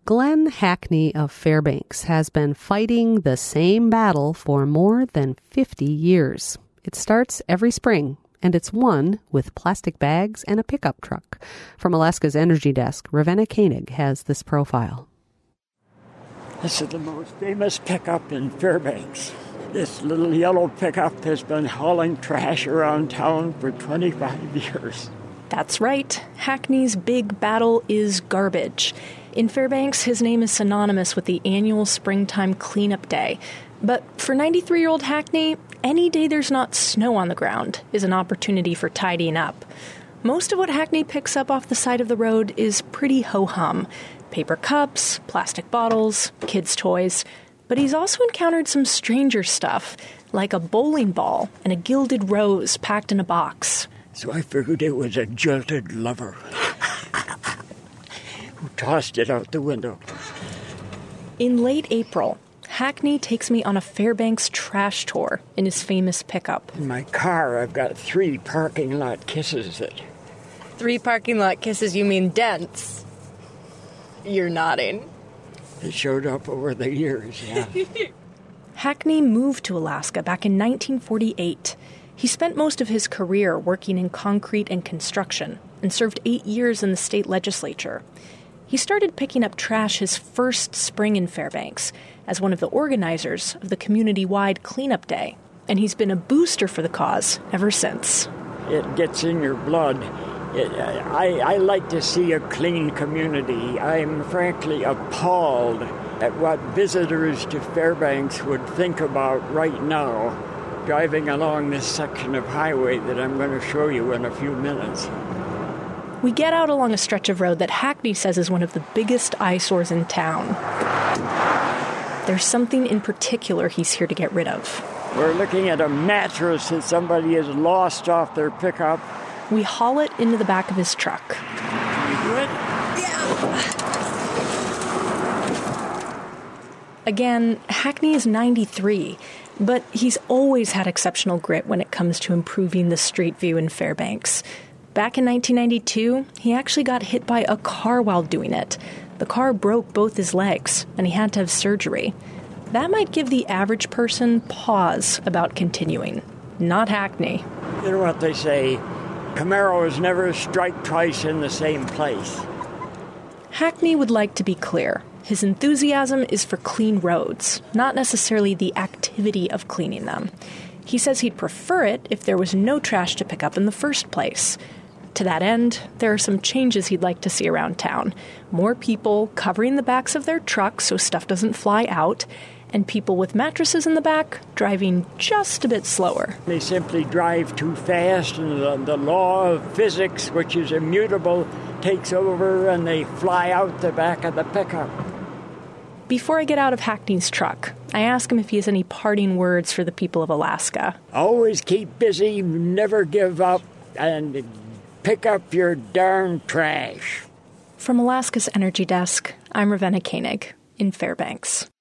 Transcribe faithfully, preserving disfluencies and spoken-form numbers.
Glenn Hackney of Fairbanks has been fighting the same battle for more than fifty years. It starts every spring, and it's won with plastic bags and a pickup truck. From Alaska's Energy Desk, Ravenna Koenig has this profile. This is the most famous pickup in Fairbanks. This little yellow pickup has been hauling trash around town for twenty-five years. That's right. Hackney's big battle is garbage. In Fairbanks, his name is synonymous with the annual springtime cleanup day. But for ninety-three-year-old Hackney, any day there's not snow on the ground is an opportunity for tidying up. Most of what Hackney picks up off the side of the road is pretty ho-hum. Paper cups, plastic bottles, kids' toys. But he's also encountered some stranger stuff, like a bowling ball and a gilded rose packed in a box. So I figured it was a jilted lover who tossed it out the window. In late April, Hackney takes me on a Fairbanks trash tour in his famous pickup. In my car, I've got three parking lot kisses. That Three parking lot kisses, you mean dents? You're nodding. It showed up over the years, yeah. Hackney moved to Alaska back in nineteen forty-eight. He spent most of his career working in concrete and construction and served eight years in the state legislature. He started picking up trash his first spring in Fairbanks as one of the organizers of the community-wide cleanup day, and he's been a booster for the cause ever since. It gets in your blood. It, I, I like to see a clean community. I'm frankly appalled at what visitors to Fairbanks would think about right now, driving along this section of highway that I'm going to show you in a few minutes. We get out along a stretch of road that Hackney says is one of the biggest eyesores in town. There's something in particular he's here to get rid of. We're looking at a mattress that somebody has lost off their pickup. We haul it into the back of his truck. You do it? Yeah. Again, Hackney is ninety-three, but he's always had exceptional grit when it comes to improving the street view in Fairbanks. Back in nineteen ninety-two, he actually got hit by a car while doing it. The car broke both his legs, and he had to have surgery. That might give the average person pause about continuing. Not Hackney. You know what they say, Camaros never strike twice in the same place. Hackney would like to be clear. His enthusiasm is for clean roads, not necessarily the activity of cleaning them. He says he'd prefer it if there was no trash to pick up in the first place. To that end, there are some changes he'd like to see around town. More people covering the backs of their trucks so stuff doesn't fly out, and people with mattresses in the back driving just a bit slower. They simply drive too fast, and the, the law of physics, which is immutable, takes over, and they fly out the back of the pickup. Before I get out of Hackney's truck, I ask him if he has any parting words for the people of Alaska. Always keep busy, never give up, and pick up your darn trash. From Alaska's Energy Desk, I'm Ravenna Koenig in Fairbanks.